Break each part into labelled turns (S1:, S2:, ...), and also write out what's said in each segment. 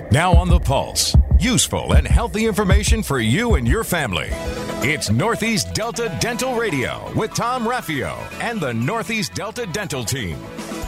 S1: Now on the Pulse, useful and healthy information for you and your family. It's Northeast Delta Dental Radio with Tom Raffio and the Northeast Delta Dental Team.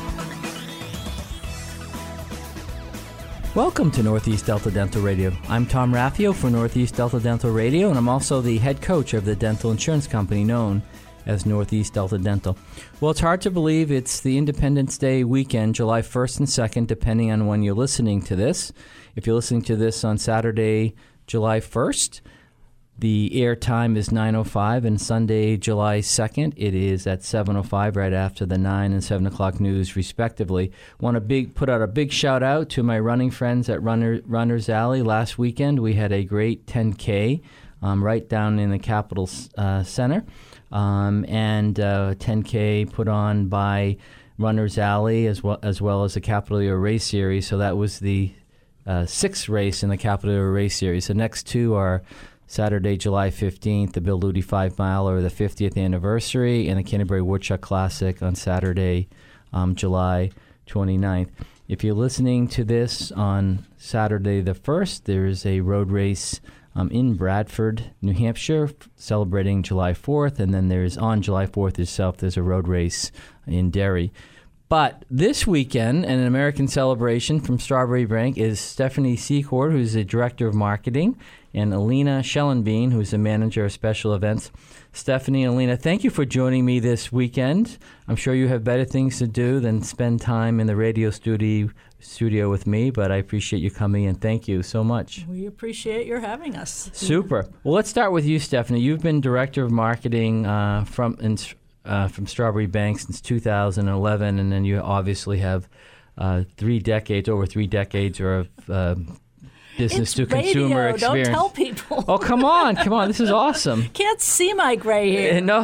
S2: Welcome to Northeast Delta Dental Radio. I'm Tom Raffio for Northeast Delta Dental Radio, and I'm also the head coach of the dental insurance company known as Northeast Delta Dental. Well, it's hard to believe it's the Independence Day weekend, July 1st and 2nd, depending on when you're listening to this. If you're listening to this on Saturday, July 1st, the air time is 9:05, and Sunday, July 2nd, it is at 7:05, right after the 9 and 7 o'clock news, respectively. Want to put out a big shout-out to my running friends at Runner's Alley. Last weekend, we had a great 10K right down in the Capitol Center, and 10K put on by Runner's Alley as well as the Capital Year Race Series. So that was the sixth race in the Capital Year Race Series. The next two are Saturday, July 15th, the Bill Lutie 5 Mile, or the 50th anniversary, and the Canterbury Woodchuck Classic on Saturday, July 29th. If you're listening to this on Saturday the 1st, there's a road race in Bradford, New Hampshire, celebrating July 4th, and then on July 4th itself, there's a road race in Derry. But this weekend, an American celebration from Strawberry Bank is Stephanie Secord, who's the Director of Marketing, and Alina Schellenbein, who's the Manager of Special Events. Stephanie and Alina, thank you for joining me this weekend. I'm sure you have better things to do than spend time in the radio studio with me, but I appreciate you coming in. Thank you so much.
S3: We appreciate your having us.
S2: Super. Well, let's start with you, Stephanie. You've been Director of Marketing from Strawberry Bank since 2011, and then you obviously have over 3 decades of business to consumer experience.
S3: Don't tell people.
S2: Oh, come on. This is awesome.
S3: Can't see my gray hair.
S2: No,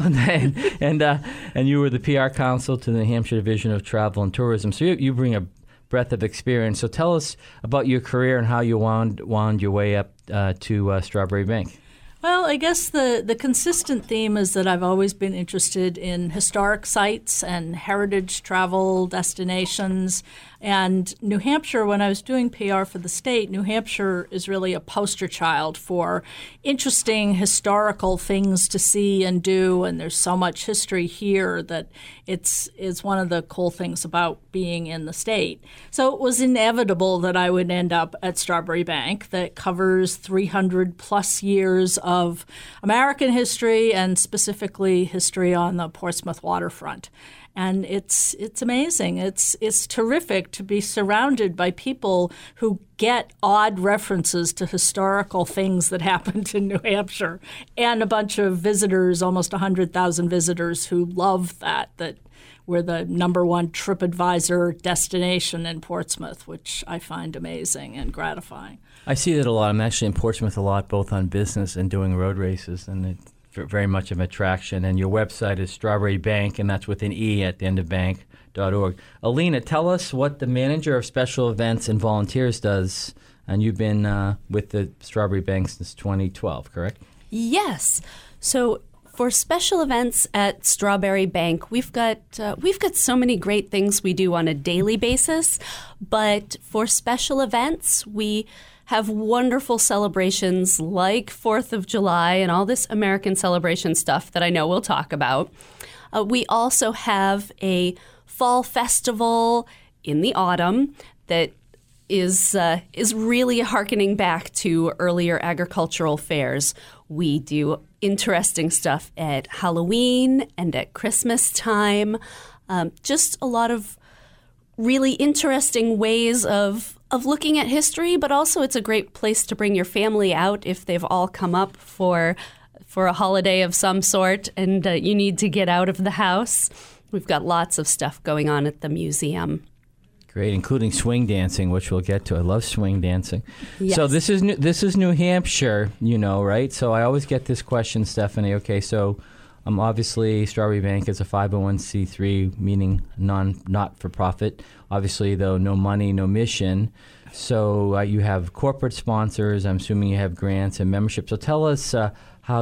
S2: and you were the PR counsel to the New Hampshire Division of Travel and Tourism. So you bring a breadth of experience. So tell us about your career and how you wound your way up to Strawberry Bank.
S3: Well, I guess the consistent theme is that I've always been interested in historic sites and heritage travel destinations. And New Hampshire, when I was doing PR for the state, New Hampshire is really a poster child for interesting historical things to see and do. And there's so much history here that it's one of the cool things about being in the state. So it was inevitable that I would end up at Strawberry Bank, that covers 300 plus years of American history and specifically history on the Portsmouth waterfront. And it's amazing. It's terrific to be surrounded by people who get odd references to historical things that happened in New Hampshire, and a bunch of visitors, almost 100,000 visitors who love that we're the number one TripAdvisor destination in Portsmouth, which I find amazing and gratifying.
S2: I see that a lot. I'm actually in Portsmouth a lot, both on business and doing road races, and it's very much of an attraction. And your website is Strawberry Bank, and that's with an E at the end of bank.org. Alina, tell us what the Manager of Special Events and Volunteers does. And you've been with the Strawberry Bank since 2012, correct?
S4: Yes. So for special events at Strawberry Bank, we've got so many great things we do on a daily basis. But for special events, we have wonderful celebrations like 4th of July and all this American celebration stuff that I know we'll talk about. We also have a fall festival in the autumn that is really hearkening back to earlier agricultural fairs. We do interesting stuff at Halloween and at Christmas time. Just a lot of really interesting ways of looking at history, but also it's a great place to bring your family out if they've all come up for a holiday of some sort and you need to get out of the house. We've got lots of stuff going on at the museum.
S2: Great, including swing dancing, which we'll get to. I love swing dancing.
S4: Yes.
S2: So this is New Hampshire, right? So I always get this question, Stephanie. Okay, so obviously Strawberry Bank is a 501c3, meaning not-for-profit. Obviously, though, no money, no mission. So you have corporate sponsors. I'm assuming you have grants and membership. So tell us how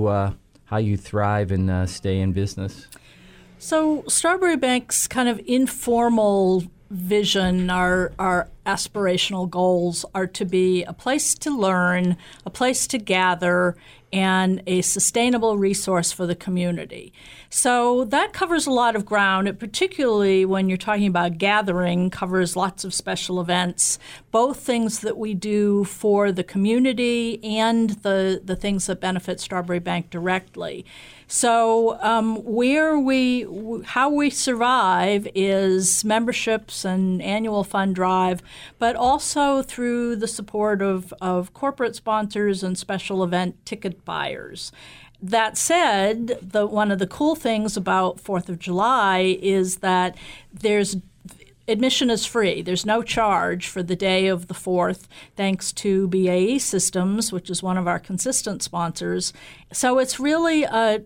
S2: you thrive and stay in business.
S3: So Strawberry Bank's kind of informal vision, our aspirational goals are to be a place to learn, a place to gather, and a sustainable resource for the community. So that covers a lot of ground. It particularly when you're talking about gathering, covers lots of special events, both things that we do for the community and the things that benefit Strawberry Bank directly. So how we survive is memberships and annual fund drive, but also through the support of corporate sponsors and special event ticket buyers. That said, one of the cool things about 4th of July is that admission is free. There's no charge for the day of the 4th, thanks to BAE Systems, which is one of our consistent sponsors. So it's really a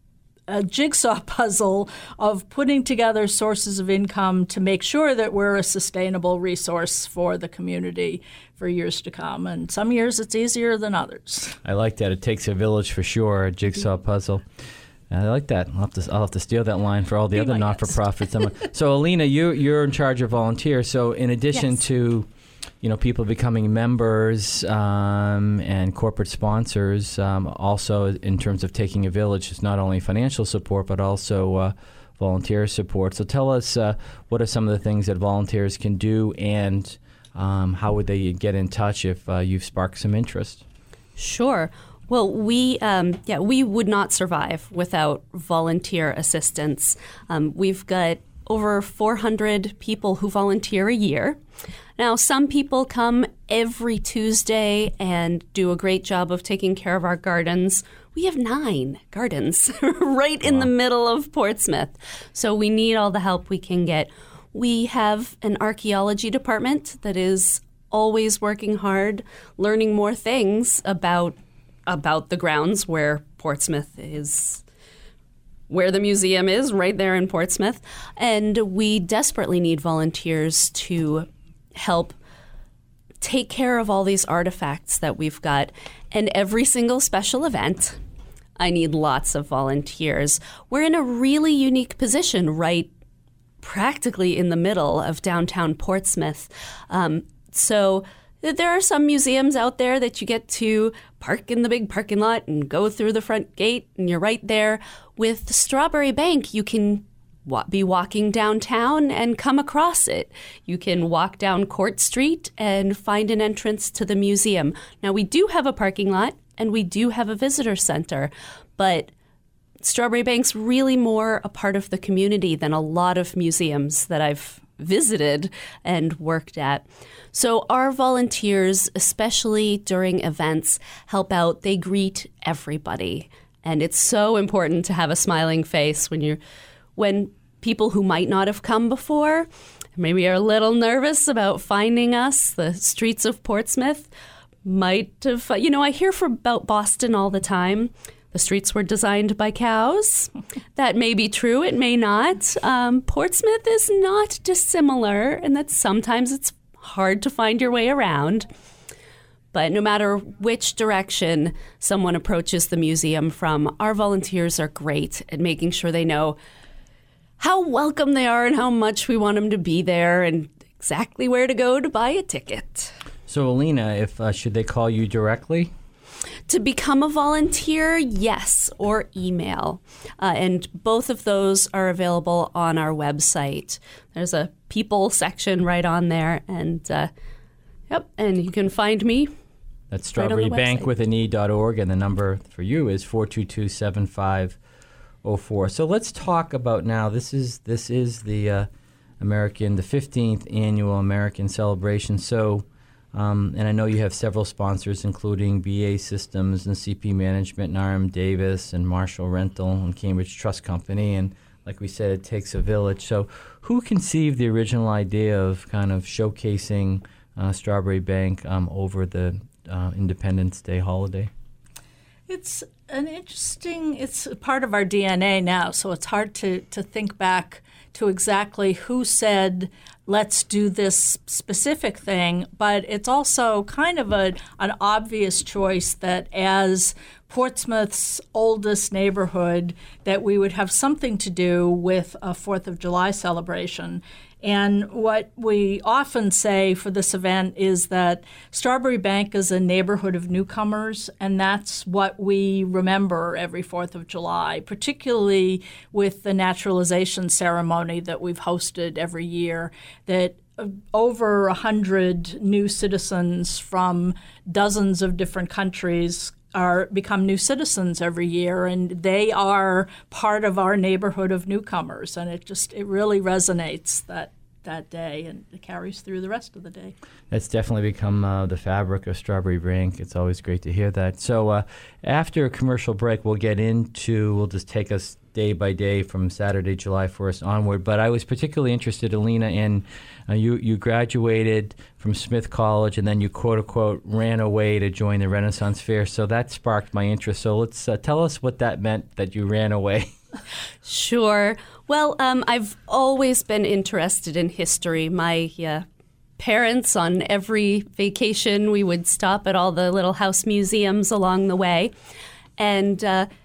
S3: jigsaw puzzle of putting together sources of income to make sure that we're a sustainable resource for the community for years to come. And some years it's easier than others.
S2: I like that. It takes a village for sure, a jigsaw puzzle. I like that. I'll have to steal that line for all the other not-for-profits. So, Alina, you're in charge of volunteers. So, in addition to, people becoming members and corporate sponsors, also in terms of taking a village, it's not only financial support but also volunteer support. So, tell us what are some of the things that volunteers can do, and how would they get in touch if you've sparked some interest?
S4: Sure. Well, we would not survive without volunteer assistance. We've got over 400 people who volunteer a year. Now, some people come every Tuesday and do a great job of taking care of our gardens. We have 9 gardens right in the middle of Portsmouth. So we need all the help we can get. We have an archaeology department that is always working hard, learning more things about the grounds where Portsmouth is, where the museum is, right there in Portsmouth. And we desperately need volunteers to help take care of all these artifacts that we've got. And every single special event, I need lots of volunteers. We're in a really unique position, right practically in the middle of downtown Portsmouth. So there are some museums out there that you get to park in the big parking lot and go through the front gate, and you're right there. With Strawberry Bank, you can be walking downtown and come across it. You can walk down Court Street and find an entrance to the museum. Now, we do have a parking lot and we do have a visitor center, but Strawberry Bank's really more a part of the community than a lot of museums that I've visited and worked at. So our volunteers, especially during events, help out. They greet everybody. And it's so important to have a smiling face when people who might not have come before, maybe are a little nervous about finding us. The streets of Portsmouth might have, I hear about Boston all the time. The streets were designed by cows. That may be true. It may not. Portsmouth is not dissimilar, and that sometimes it's hard to find your way around. But no matter which direction someone approaches the museum from, our volunteers are great at making sure they know how welcome they are and how much we want them to be there and exactly where to go to buy a ticket.
S2: So, Alina, should they call you directly?
S4: To become a volunteer, yes, or email. And both of those are available on our website. There's a people section right on there. And and you can find me.
S2: That's strawberrybankwithane.org, and the number for you is 422-7504. So let's talk about now, this is the 15th annual American Celebration. So and I know you have several sponsors, including BAE Systems and CP Management and RM Davis and Marshall Rental and Cambridge Trust Company. And like we said, it takes a village. So who conceived the original idea of kind of showcasing Strawberry Bank over the Independence Day holiday?
S3: It's it's part of our DNA now, so it's hard to think back to exactly who said, let's do this specific thing, but it's also kind of an obvious choice that as Portsmouth's oldest neighborhood, that we would have something to do with a 4th of July celebration. And what we often say for this event is that Strawberry Bank is a neighborhood of newcomers, and that's what we remember every 4th of July, particularly with the naturalization ceremony that we've hosted every year, that over 100 new citizens from dozens of different countries become new citizens every year, and they are part of our neighborhood of newcomers, and it really resonates that day, and it carries through the rest of the day.
S2: That's definitely become the fabric of Strawberry Bank. It's always great to hear that. So after a commercial break, we'll just take us day by day from Saturday, July 1st onward. But I was particularly interested, Alina, in you graduated from Smith College, and then you, quote-unquote, ran away to join the Renaissance Fair. So that sparked my interest. So let's tell us what that meant, that you ran away.
S4: Sure. Well, I've always been interested in history. My parents, on every vacation, we would stop at all the little house museums along the way. And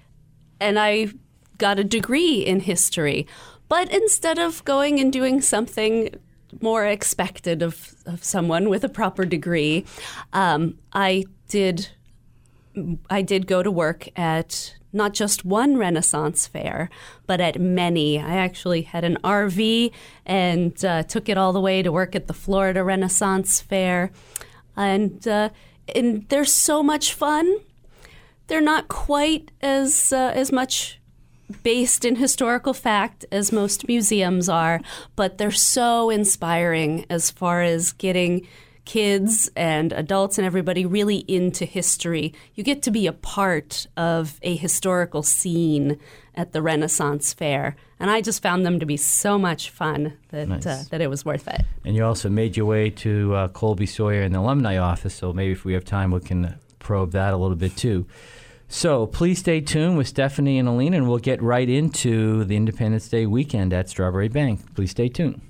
S4: I got a degree in history. But instead of going and doing something more expected of someone with a proper degree, I did go to work at not just one Renaissance fair, but at many. I actually had an RV and took it all the way to work at the Florida Renaissance Fair. And they're so much fun. They're not quite as much based in historical fact as most museums are, but they're so inspiring as far as getting kids and adults and everybody really into history. You get to be a part of a historical scene at the Renaissance Fair. And I just found them to be so much fun that it was worth it.
S2: And you also made your way to Colby Sawyer in the alumni office, so maybe if we have time we can probe that a little bit too. So please stay tuned with Stephanie and Alina, and we'll get right into the Independence Day weekend at Strawberry Bank. Please stay tuned.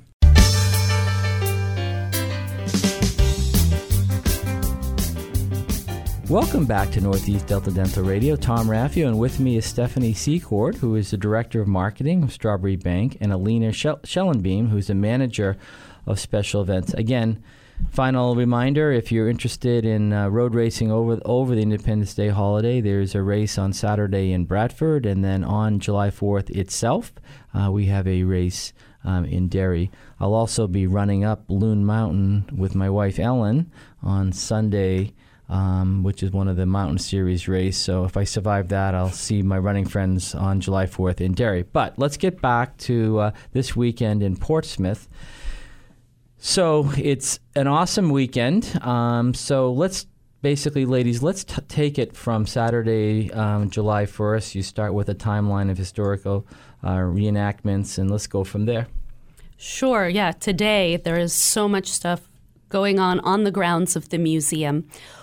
S2: Welcome back to Northeast Delta Dental Radio. Tom Raffio, and with me is Stephanie Secord, who is the Director of Marketing of Strawberry Bank, and Alina Schellenbeam, who's the Manager of Special Events. Again, final reminder, if you're interested in road racing over the Independence Day holiday, there's a race on Saturday in Bradford, and then on July 4th itself, we have a race in Derry. I'll also be running up Loon Mountain with my wife Ellen on Sunday, which is one of the Mountain Series race. So if I survive that, I'll see my running friends on July 4th in Derry. But let's get back to this weekend in Portsmouth. So it's an awesome weekend. So let's basically, ladies, let's take it from Saturday, July 1st. You start with a timeline of historical reenactments, and let's go from there.
S4: Sure, yeah. Today there is so much stuff going on the grounds of the museum.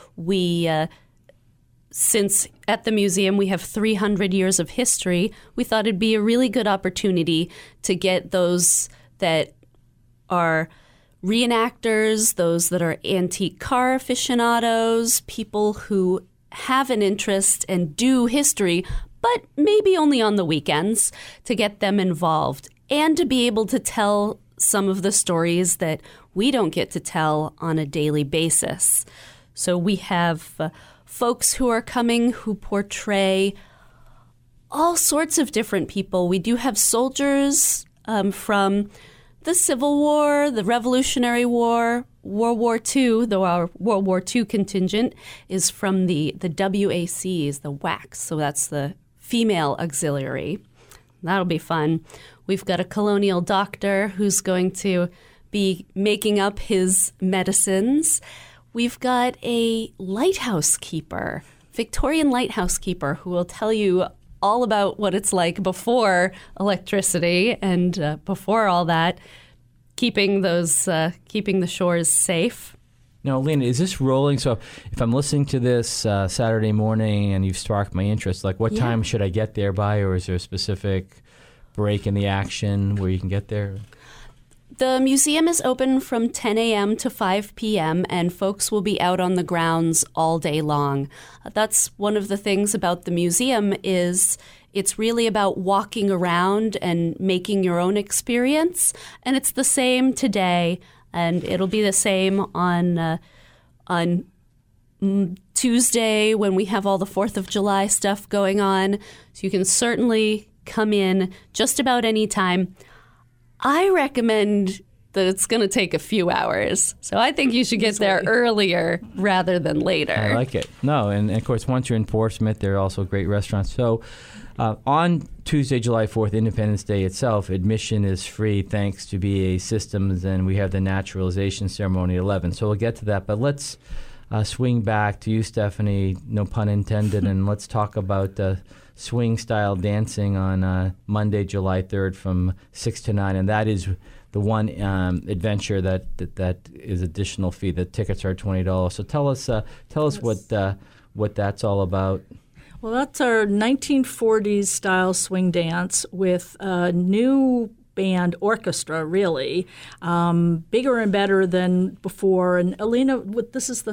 S4: Since at the museum we have 300 years of history, we thought it'd be a really good opportunity to get those that are reenactors, those that are antique car aficionados, people who have an interest and do history, but maybe only on the weekends, to get them involved and to be able to tell some of the stories that we don't get to tell on a daily basis. So we have folks who are coming who portray all sorts of different people. We do have soldiers from the Civil War, the Revolutionary War, World War II, though our World War II contingent is from the WACs, the WACs, so that's the female auxiliary. That'll be fun. We've got a colonial doctor who's going to be making up his medicines. We've got a lighthouse keeper, Victorian lighthouse keeper, who will tell you all about what it's like before electricity and before all that, keeping the shores safe.
S2: Now, Alina, is this rolling? So if I'm listening to this Saturday morning and you've sparked my interest, like what time should I get there by, or is there a specific break in the action where you can get there?
S4: The museum is open from 10 a.m. to 5 p.m., and folks will be out on the grounds all day long. That's one of the things about the museum is It's really about walking around and making your own experience. And it's the same today, and it'll be the same on Tuesday when we have all the 4th of July stuff going on. So you can certainly come in just about any time. I recommend that it's going to take a few hours. So I think you should get there earlier rather than later.
S2: I like it. No, and of course, once you're in Portsmouth, there are also great restaurants. So on Tuesday, July 4th, Independence Day itself, admission is free thanks to BAE Systems, and we have the naturalization ceremony at 11. So we'll get to that. But let's swing back to you, Stephanie, no pun intended, and let's talk about swing-style dancing on Monday, July 3rd from 6 to 9. And that is the one adventure that is additional fee. The tickets are $20. So tell us what that's all about.
S3: Well, that's our 1940s style swing dance with a new band orchestra, really, bigger and better than before. And Alina, this is the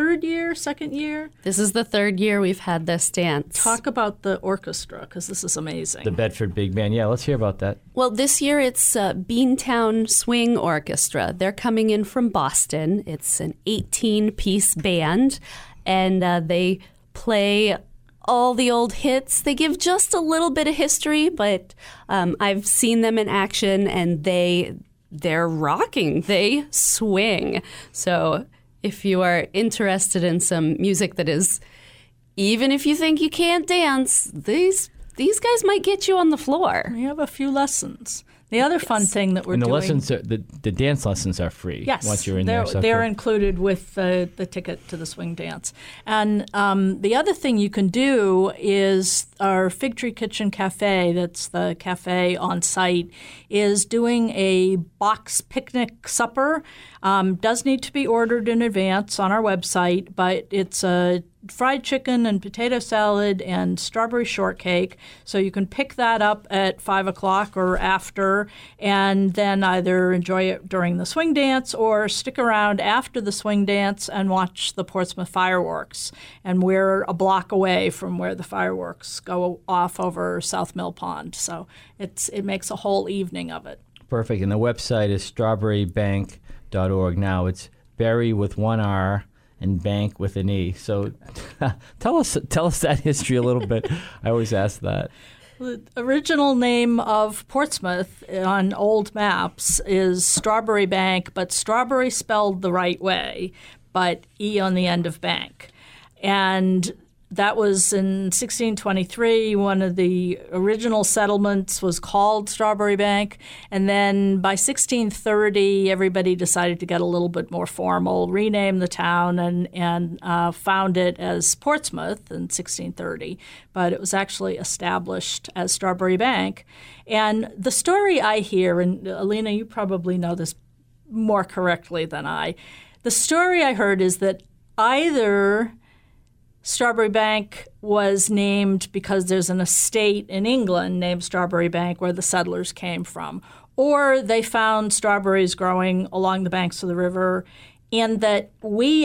S3: second year?
S4: This is the third year we've had this dance.
S3: Talk about the orchestra, because this is amazing.
S2: The Bedford Big Band. Yeah, let's hear about that.
S4: Well, this year it's Beantown Swing Orchestra. They're coming in from Boston. It's an 18-piece band, and they play all the old hits. They give just a little bit of history, but I've seen them in action, and they're rocking. They swing. So if you are interested in some music that is, even if you think you can't dance, these guys might get you on the floor.
S3: We have a few lessons. The other fun thing that we're doing...
S2: And the lessons, the dance lessons are free.
S3: Yes,
S2: once you're in there.
S3: They're included with the ticket to the swing dance. And the other thing you can do is our Fig Tree Kitchen Cafe, that's the cafe on site, is doing a box picnic supper. Does need to be ordered in advance on our website, but it's a fried chicken and potato salad and strawberry shortcake. So you can pick that up at 5 o'clock or after, and then either enjoy it during the swing dance or stick around after the swing dance and watch the Portsmouth fireworks. And we're a block away from where the fireworks go off over South Mill Pond. So it makes a whole evening of it.
S2: Perfect. And the website is strawberrybank.org. Now it's Berry with one R and bank with an E. So tell us that history a little bit. I always ask that.
S3: The original name of Portsmouth on old maps is Strawberry Bank, but strawberry spelled the right way, but E on the end of bank. And that was in 1623. One of the original settlements was called Strawberry Bank. And then by 1630, everybody decided to get a little bit more formal, rename the town, and found it as Portsmouth in 1630. But it was actually established as Strawberry Bank. And the story I hear, and Alina, you probably know this more correctly than I, the story I heard is that either Strawberry Bank was named because there's an estate in England named Strawberry Bank where the settlers came from, or they found strawberries growing along the banks of the river, and that we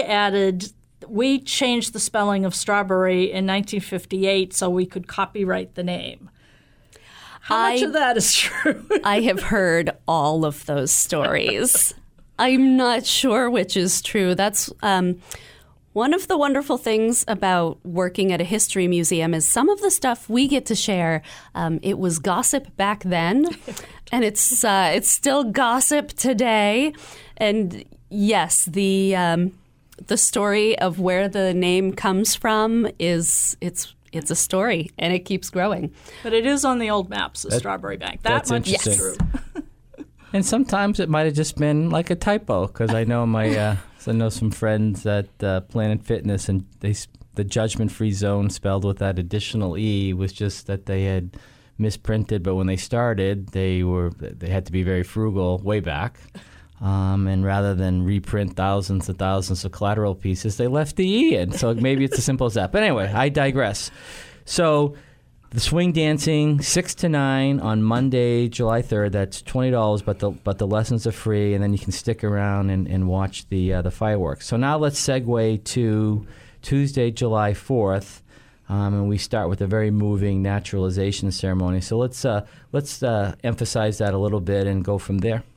S3: changed the spelling of strawberry in 1958 so we could copyright the name. How much of that is true?
S4: I have heard all of those stories. I'm not sure which is true. That's one of the wonderful things about working at a history museum is some of the stuff we get to share. It was gossip back then, and it's still gossip today. And yes, the story of where the name comes from is it's a story, and it keeps growing.
S3: But it is on the old maps, the Strawberry Bank. That much is true.
S2: And sometimes it might have just been like a typo, because I know I know some friends at Planet Fitness, and the judgment-free zone spelled with that additional E was just that they had misprinted. But when they started, they had to be very frugal way back, and rather than reprint thousands and thousands of collateral pieces, they left the E in. So maybe it's as simple as that. But anyway, I digress. So the swing dancing, 6 to 9 on Monday, July 3rd. That's $20, but the lessons are free, and then you can stick around and watch the fireworks. So now let's segue to Tuesday, July 4th. And we start with a very moving naturalization ceremony. So let's emphasize that a little bit and go from there.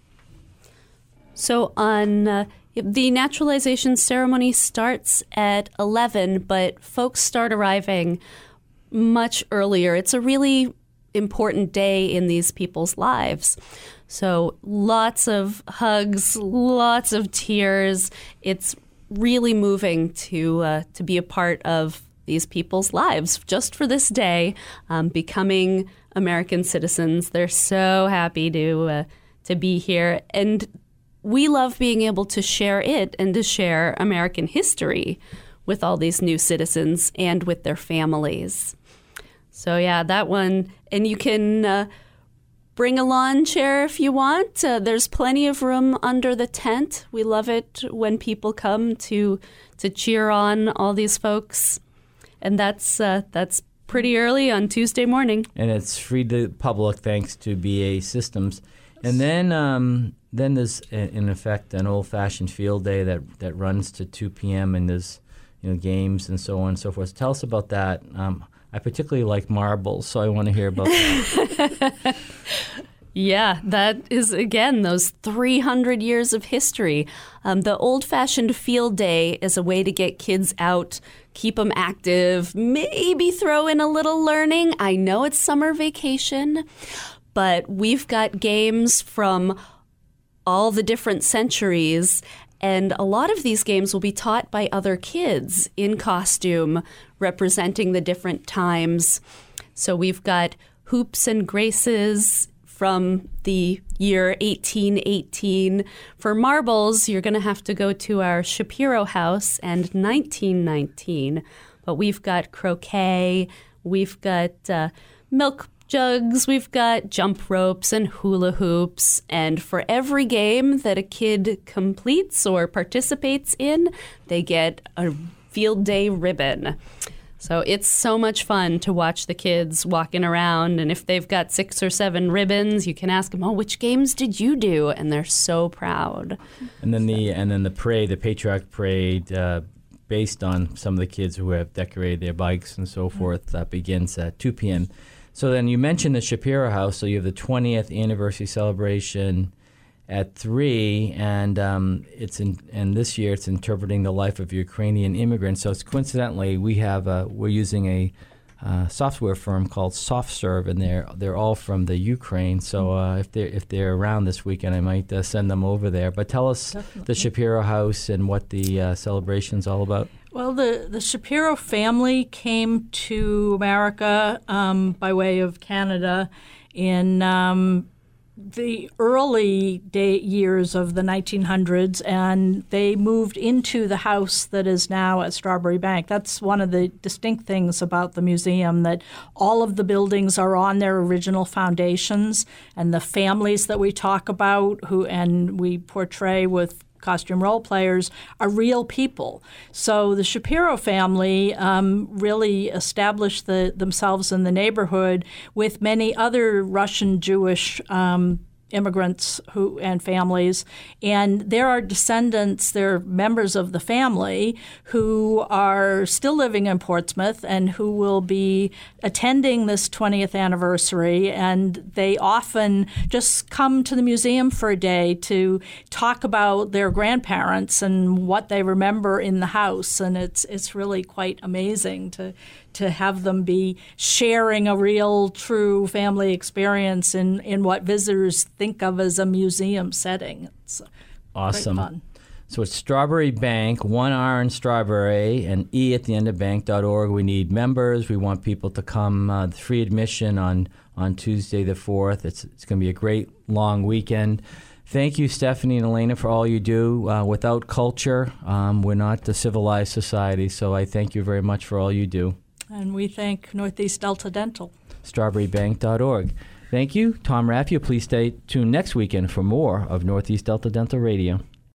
S4: So on the naturalization ceremony starts at 11, but folks start arriving much earlier. It's a really important day in these people's lives. So lots of hugs, lots of tears. It's really moving to be a part of these people's lives just for this day, becoming American citizens. They're so happy to be here, and we love being able to share it and to share American history with all these new citizens and with their families. So yeah, that one, and you can bring a lawn chair if you want. There's plenty of room under the tent. We love it when people come to cheer on all these folks. And that's pretty early on Tuesday morning.
S2: And it's free to the public thanks to BA Systems. And then there's, in effect, an old-fashioned field day that runs to 2 p.m. and there's games and so on and so forth. So tell us about that. I particularly like marbles, so I want to hear about that.
S4: Yeah, that is, again, those 300 years of history. The old-fashioned field day is a way to get kids out, keep them active, maybe throw in a little learning. I know it's summer vacation, but we've got games from all the different centuries, and a lot of these games will be taught by other kids in costume, representing the different times. So we've got hoops and graces from the year 1818. For marbles, you're going to have to go to our Shapiro House and 1919. But we've got croquet, we've got milk jugs, we've got jump ropes and hula hoops. And for every game that a kid completes or participates in, they get a field day ribbon. So it's so much fun to watch the kids walking around, and if they've got 6 or 7 ribbons, you can ask them, which games did you do? And they're so proud. And then
S2: the parade, the Patriotic Parade, based on some of the kids who have decorated their bikes and so forth, that begins at 2 p.m. So then you mentioned the Shapiro House, so you have the 20th anniversary celebration at 3, and and this year it's interpreting the life of Ukrainian immigrants. So it's coincidentally we're using a software firm called SoftServe, and they're all from the Ukraine. So if they're around this weekend, I might send them over there. But tell us the Shapiro House and what the celebration's all about.
S3: Well, the Shapiro family came to America by way of Canada in the early years of the 1900s, and they moved into the house that is now at Strawberry Bank. That's one of the distinct things about the museum, that all of the buildings are on their original foundations, and the families that we talk about and we portray with costume role players are real people. So the Shapiro family really established themselves in the neighborhood with many other Russian Jewish immigrants and families, and there are descendants, they're members of the family who are still living in Portsmouth and who will be attending this 20th anniversary, and they often just come to the museum for a day to talk about their grandparents and what they remember in the house, and it's really quite amazing to have them be sharing a real, true family experience in what visitors think of as a museum setting. It's
S2: awesome.
S3: Great fun.
S2: So it's Strawberry Bank, 1 R in Strawberry, and E at the end of bank.org. We need members. We want people to come. Free admission on Tuesday the 4th. It's going to be a great long weekend. Thank you, Stephanie and Elena, for all you do. Without culture, we're not a civilized society, so I thank you very much for all you do.
S3: And we thank Northeast Delta Dental.
S2: StrawberryBank.org. Thank you. Tom Raffio. Please stay tuned next weekend for more of Northeast Delta Dental Radio.